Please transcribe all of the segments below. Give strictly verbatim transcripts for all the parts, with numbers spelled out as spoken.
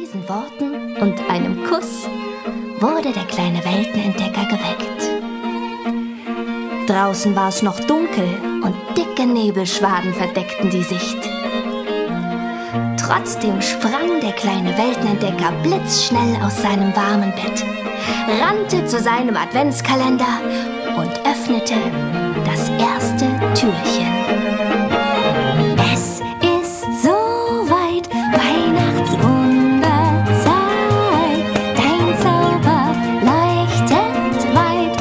diesen Worten und einem Kuss wurde der kleine Weltenentdecker geweckt. Draußen war es noch dunkel und dicke Nebelschwaden verdeckten die Sicht. Trotzdem sprang der kleine Weltenentdecker blitzschnell aus seinem warmen Bett, rannte zu seinem Adventskalender und öffnete das erste Türchen. Es ist soweit, Weihnachtswunderzeit. Dein Zauber leuchtet weit,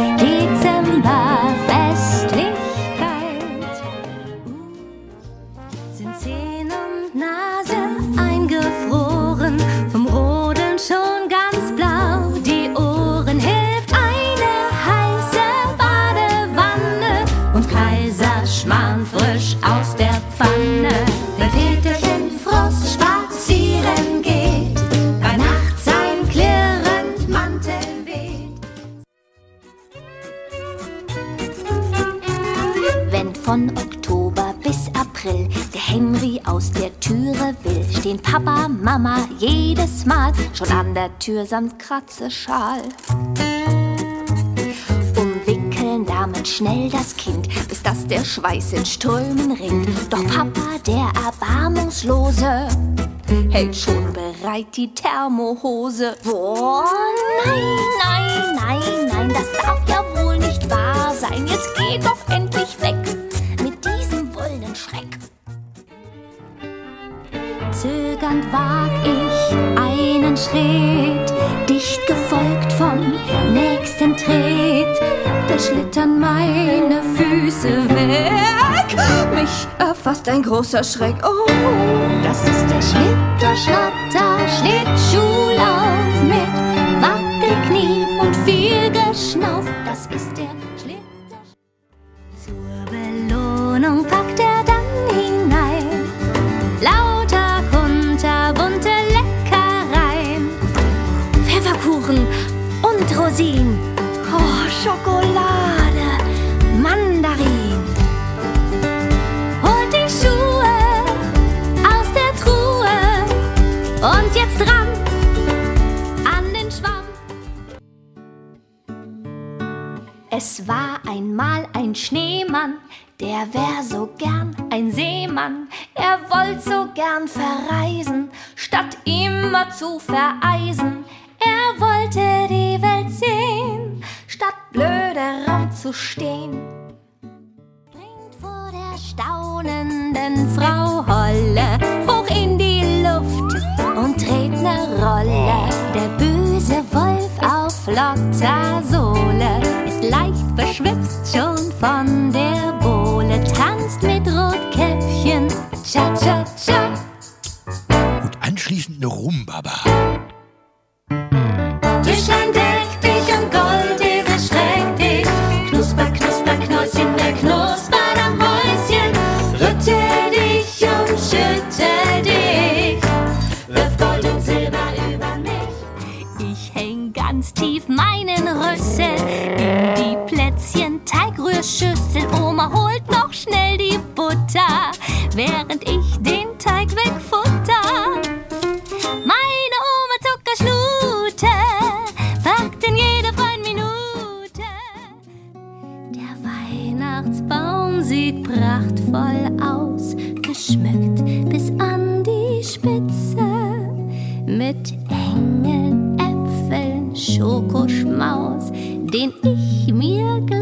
Dezemberfestlichkeit. Sind Zähne und Nase eingefroren, vom Rodeln schon ganz blau. Die Ohren hilft eine heiße Badewanne und Kaiserschmarrn frisch aus der Pfanne. Wenn Peterchen Frost spazieren geht, bei Nacht sein klirrend Mantel weht. Wenn von Oktober bis April der Henry aus der Türe will, stehen Papa, Mama jedes Mal schon an der Tür samt Kratzeschal. Umwickeln damit schnell das Kind, bis dass der Schweiß in Strömen rinnt. Doch Papa, der Erbarmungslose, hält schon bereit die Thermohose. Oh, nein, nein, nein, nein, das darf ja wohl nicht wahr sein. Jetzt geh doch endlich weg mit diesem Bullenschreck. Zögernd wag ich einen Schritt, dicht gefolgt vom nächsten Tritt. Da schlittern meine Füße weg, mich erfasst ein großer Schreck. Oh, das ist der Schlitter-Schnatter-Schlittschuhlauf mit Wackelknie und viel Geschnauf. Das ist der Schlitter. Zur Belohnung packt er dann hinein lauter kunterbunte Leckereien, Pfefferkuchen und Rosinen, oh, Schokolade, Mandarin. Holt die Schuhe aus der Truhe und jetzt ran an den Schwamm. Es war einmal ein Schneemann, der wär so gern ein Seemann. Er wollt so gern verreisen, statt immer zu vereisen. Er wollte die Welt sehen, statt blöde rumzustehen. Springt vor der staunenden Frau Holle hoch in die Luft und dreht ne Rolle. Der böse Wolf auf flotter Sohle ist leicht beschwipst schon von der Bohle, tanzt mit Rotkäppchen, Cha-Cha-Cha. Und anschließend ne Rumbaba. Tischlein deck dich und Goldesel streck dich, Knusper, Knusper, Knäuschen, der knuspert am Häuschen. Rüttel dich und schüttel dich, wirf Gold und Silber über mich. Ich häng ganz tief meinen Rüssel in die Plätzchen Teigrührschüssel. Oma holt noch schnell die Butter, während ich den Teig wegfutter. Meine Oma Zuckerschnute backt in jede freien Minute. Der Weihnachtsbaum sieht prachtvoll aus, geschmückt bis an die Spitze mit Engeln, Äpfeln, Schokoschmaus, den ich mir